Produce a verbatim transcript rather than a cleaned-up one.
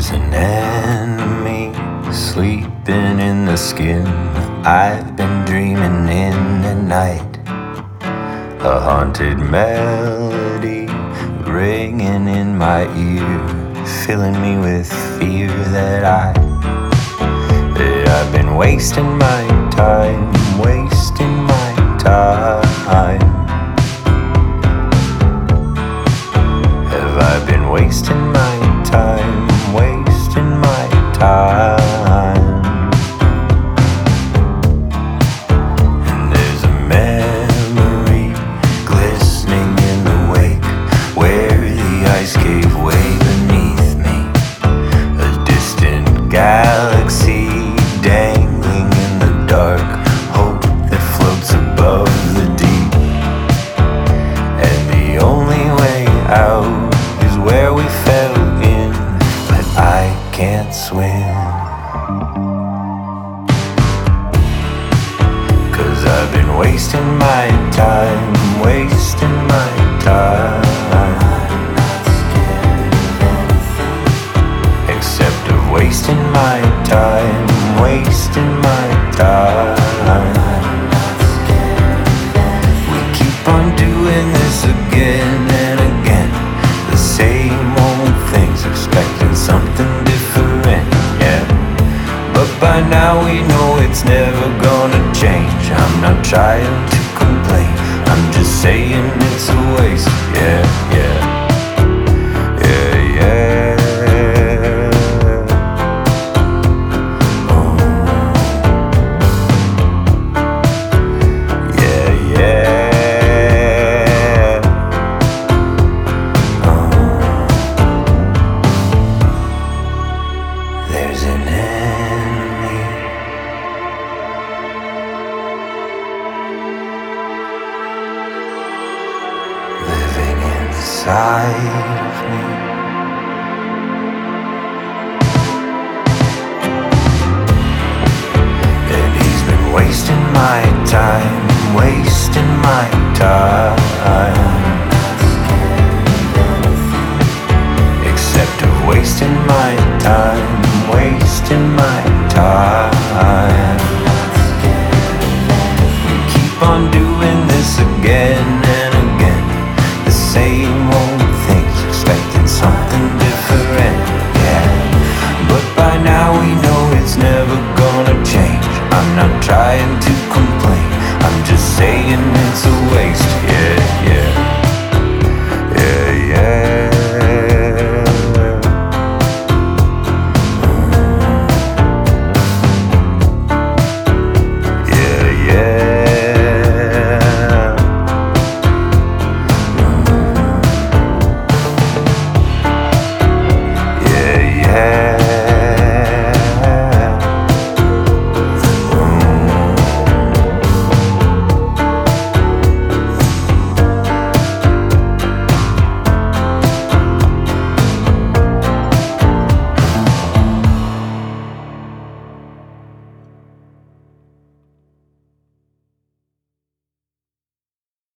There's an enemy sleeping in the skin I've been dreaming in the night. A haunted melody ringing in my ear, filling me with fear that I that I've been wasting my time, wasting my time. Have I been wasting my time, wasting my time? And there's a memory glistening in the wake where the ice gave way beneath me. A distant galaxy dangling in the dark, hope that floats above the deep. And the only way out is where we fell in, but I can't swim. Cause I've been wasting my time, wasting my time. Except of wasting my time, wasting my time. We keep on doing this again and again, the same old things, expecting something different, yeah. But by now we know it's never gonna change. I'm not trying to complain, I'm just saying it's a waste, yeah, yeah. Yeah, yeah. Oh. Yeah, yeah. Oh. There's an enemy living inside of me. And he's been wasting my time, wasting my time. Except of wasting my time, wasting my time. We keep on doing this again and again, the same old things, expecting something different, yeah. But by now we know it's never gonna change. I'm not trying to complain, I'm just saying